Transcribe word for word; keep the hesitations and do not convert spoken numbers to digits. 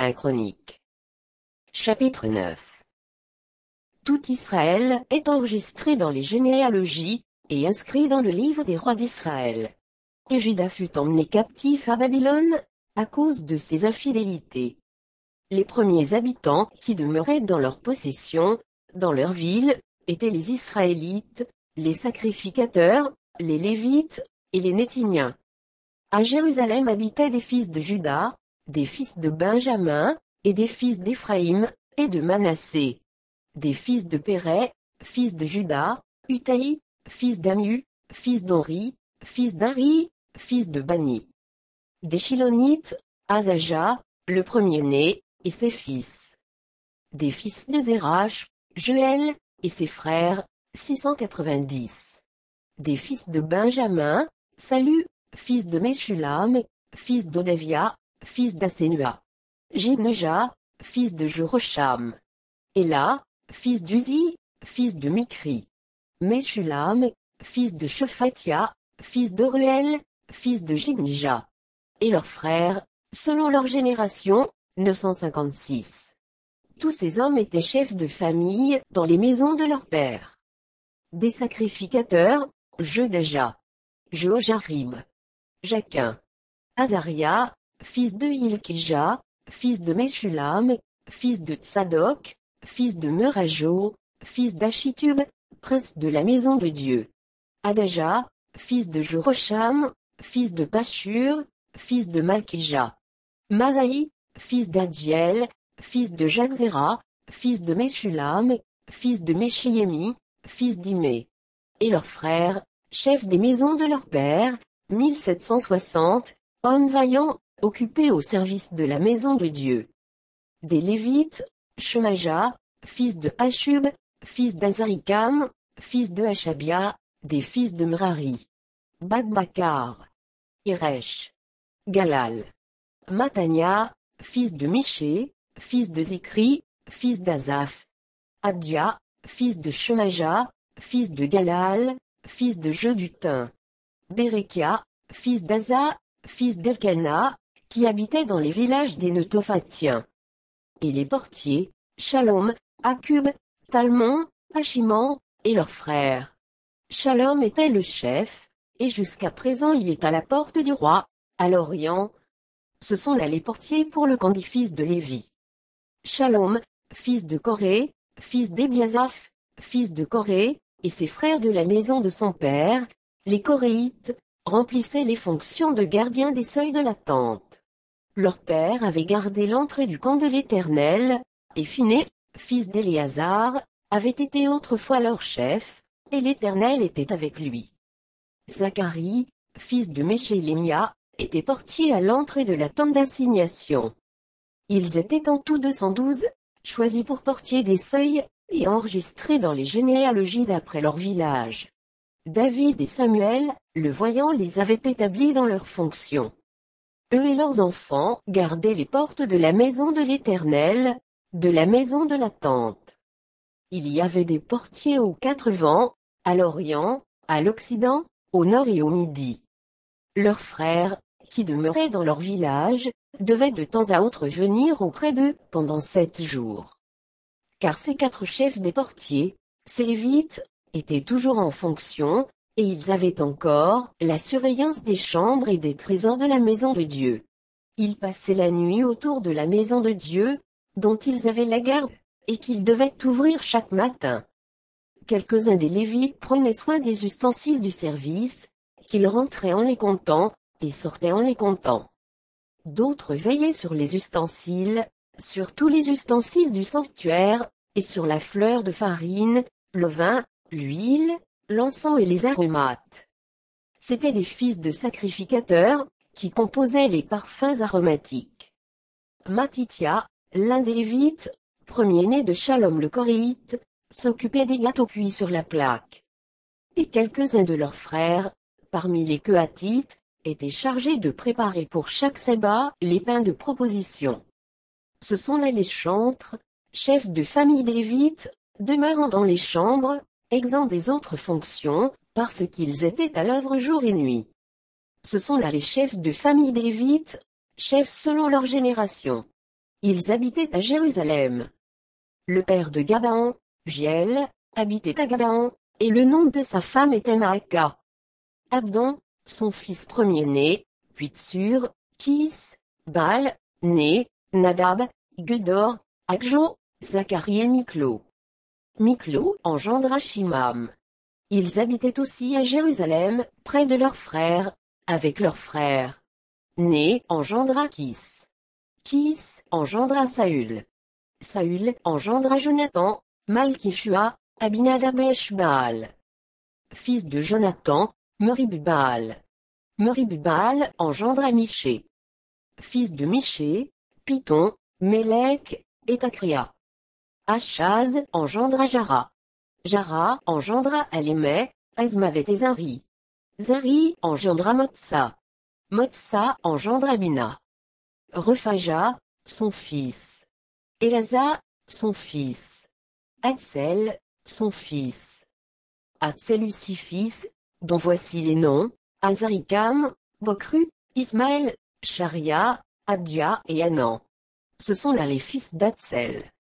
un Chronique. Chapitre neuf. Tout Israël est enregistré dans les généalogies, et inscrit dans le livre des rois d'Israël. Et Juda fut emmené captif à Babylone, à cause de ses infidélités. Les premiers habitants qui demeuraient dans leur possession, dans leur ville, étaient les Israélites, les sacrificateurs, les Lévites, et les Néthiniens. À Jérusalem habitaient des fils de Juda, des fils de Benjamin, et des fils d'Éphraïm, et de Manassé. Des fils de Pérez, fils de Juda, Utaï, fils d'Amu, fils d'Onri, fils d'Ari, fils de Bani. Des Shilonites, Azaja, le premier-né, et ses fils. Des fils de Zérach, Joël, et ses frères, six cent quatre-vingt-dix. Des fils de Benjamin, Salu, fils de Meshulam, fils d'Odavia, fils d'Assenua. Jibneja, fils de Jerosham. Éla, fils d'Uzi, fils de Mikri. Meshulam, fils de Shephatia, fils de Ruel, fils de Jibnija. Et leurs frères, selon leur génération, neuf cent cinquante-six. Tous ces hommes étaient chefs de famille dans les maisons de leur père. Des sacrificateurs, Jedaja, Jehojarib, Jaquin, Azaria, fils de Hilkija, fils de Meshulam, fils de Tsadok, fils de Merajo, fils d'Achitub, prince de la maison de Dieu. Adaja, fils de Jerosham, fils de Pashur, fils de Malkija. Masaï, fils d'Adiel, fils de Jagzera, fils de Meshulam, fils de Meshiemi, fils d'Imé. Et leurs frères, chefs des maisons de leur père, mille sept cent soixante, hommes vaillants, occupés au service de la maison de Dieu. Des Lévites, Shemaja, fils de Hashub, fils d'Azarikam, fils de Hashabia, des fils de Merari. Bakbakar, Iresh, Galal, Matania, fils de Miché, fils de Zikri, fils d'Azaph. Abdia, fils de Shemaja, fils de Galal, fils de Jeduthun. Bérekia, fils d'Aza, fils d'Elkana, qui habitait dans les villages des Netophatiens. Et les portiers, Shalom, Akub, Talmon, Achiman, et leurs frères. Shalom était le chef, et jusqu'à présent il est à la porte du roi, à l'Orient. Ce sont là les portiers pour le camp des fils de Lévi. Shalom, fils de Coré, fils d'Ebiasaph, fils de Coré, et ses frères de la maison de son père, les Coréites, remplissaient les fonctions de gardiens des seuils de la tente. Leur père avait gardé l'entrée du camp de l'Éternel, et Phiné, fils d'Éléazar, avait été autrefois leur chef, et l'Éternel était avec lui. Zacharie, fils de Meshélémia, était portier à l'entrée de la tente d'assignation. Ils étaient en tout deux cent douze, choisis pour portier des seuils, et enregistrés dans les généalogies d'après leur village. David et Samuel, le voyant, les avaient établis dans leurs fonctions. Eux et leurs enfants gardaient les portes de la maison de l'Éternel, de la maison de la tente. Il y avait des portiers aux quatre vents, à l'Orient, à l'Occident, au Nord et au Midi. Leurs frères, qui demeuraient dans leur village, devaient de temps à autre venir auprès d'eux pendant sept jours. Car ces quatre chefs des portiers, ces Lévites, étaient toujours en fonction, et ils avaient encore la surveillance des chambres et des trésors de la maison de Dieu. Ils passaient la nuit autour de la maison de Dieu, dont ils avaient la garde, et qu'ils devaient ouvrir chaque matin. Quelques-uns des Lévites prenaient soin des ustensiles du service, qu'ils rentraient en les comptant, et sortaient en les comptant. D'autres veillaient sur les ustensiles, sur tous les ustensiles du sanctuaire, et sur la fleur de farine, le vin, l'huile, l'encens et les aromates. C'étaient des fils de sacrificateurs, qui composaient les parfums aromatiques. Matitia, l'un des Lévites, premier-né de Shalom le Coréite, s'occupait des gâteaux cuits sur la plaque. Et quelques-uns de leurs frères, parmi les Coatites, étaient chargés de préparer pour chaque sabbat les pains de proposition. Ce sont là les chantres, chefs de famille des Lévites, demeurant dans les chambres, exempts des autres fonctions, parce qu'ils étaient à l'œuvre jour et nuit. Ce sont là les chefs de famille des Lévites, chefs selon leur génération. Ils habitaient à Jérusalem. Le père de Gabaon, Giel, habitait à Gabaon, et le nom de sa femme était Maaka. Abdon, son fils premier-né, puis Tsur, Kis, Baal, Né, Nadab, Gedor, Akjo, Zacharie et Miklo. Miklo engendra Shimam. Ils habitaient aussi à Jérusalem, près de leurs frères, avec leurs frères. Né engendra Kis. Kis engendra Saül. Saül engendra Jonathan, Malkishua, Abinadab et Eshbaal. Fils de Jonathan, Merib-Baal. Merib-Baal engendra Miché. Fils de Miché, Python, Mélec, et Takria. Achaz engendra Jara. Jara engendra Alémé, Azmavet et Zari. Zari engendra Motsa. Motsa engendra Bina. Rephaja, son fils. Elasa, son fils. Atsel, son fils. Atsel eut six fils, dont voici les noms: Azarikam, Bokru, Ismaël, Sharia, Abdia et Hanan. Ce sont là les fils d'Atsel.